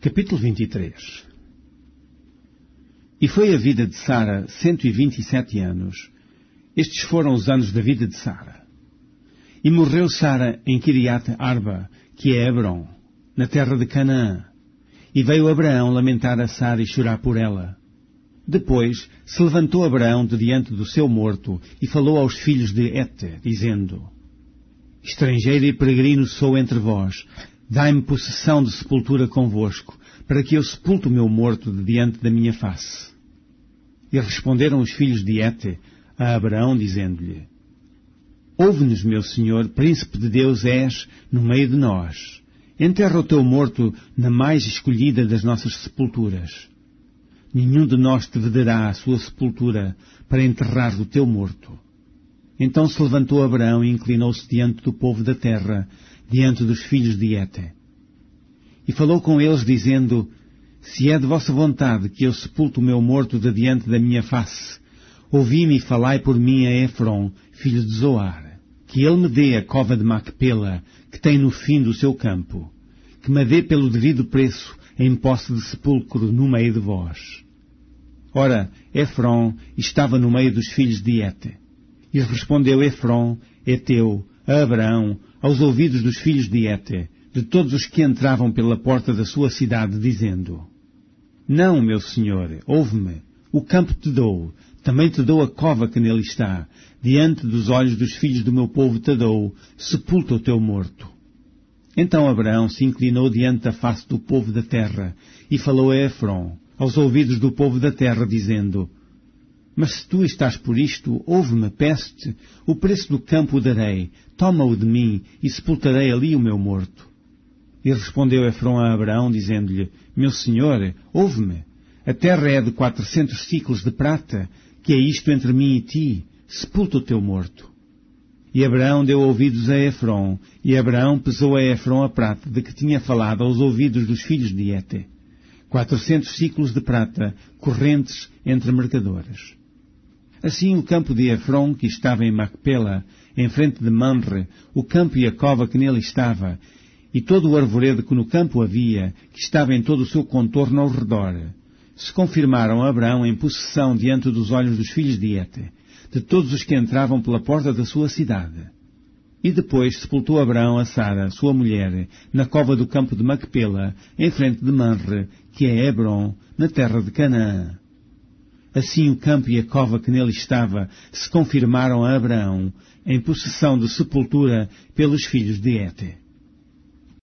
Capítulo 23. E foi a vida de Sara 127 anos. Estes foram os anos da vida de Sara. E morreu Sara em Kiriat Arba, que é Hebron, na terra de Canaã. E veio Abraão lamentar a Sara e chorar por ela. Depois se levantou Abraão de diante do seu morto e falou aos filhos de Hete, dizendo: Estrangeiro e peregrino sou entre vós. Dai-me possessão de sepultura convosco, para que eu sepulte o meu morto de diante da minha face. E responderam os filhos de Hete a Abraão, dizendo-lhe: Ouve-nos, meu senhor, príncipe de Deus és no meio de nós. Enterra o teu morto na mais escolhida das nossas sepulturas. Nenhum de nós te vedará a sua sepultura para enterrar o teu morto. Então se levantou Abraão e inclinou-se diante do povo da terra, diante dos filhos de Hete. E falou com eles, dizendo: Se é de vossa vontade que eu sepulte o meu morto de diante da minha face, ouvi-me e falai por mim a Efron, filho de Zoar, que ele me dê a cova de Macpela, que tem no fim do seu campo, que me dê pelo devido preço, em posse de sepulcro no meio de vós. Ora, Efron estava no meio dos filhos de Hete. E respondeu Efron, heteu, a Abraão, aos ouvidos dos filhos de Hete, de todos os que entravam pela porta da sua cidade, dizendo: Não, meu senhor, ouve-me, o campo te dou, também te dou a cova que nele está, diante dos olhos dos filhos do meu povo te dou, sepulta o teu morto. Então Abraão se inclinou diante da face do povo da terra, e falou a Efron, aos ouvidos do povo da terra, dizendo: Mas se tu estás por isto, ouve-me, peço-te, o preço do campo o darei, toma-o de mim, e sepultarei ali o meu morto. E respondeu Efron a Abraão, dizendo-lhe: Meu senhor, ouve-me, a terra é de 400 siclos de prata, que é isto entre mim e ti, sepulta o teu morto. E Abraão deu ouvidos a Efron, e Abraão pesou a Efron a prata de que tinha falado aos ouvidos dos filhos de Hete, 400 siclos de prata, correntes entre mercadores. Assim o campo de Efron, que estava em Macpela, em frente de Mamre, o campo e a cova que nele estava, e todo o arvoredo que no campo havia, que estava em todo o seu contorno ao redor, se confirmaram a Abraão em possessão diante dos olhos dos filhos de Hete, de todos os que entravam pela porta da sua cidade. E depois sepultou Abraão a Sara, sua mulher, na cova do campo de Macpela, em frente de Mamre, que é Hebron, na terra de Canaã. Assim o campo e a cova que nele estava se confirmaram a Abraão em possessão de sepultura pelos filhos de Hete.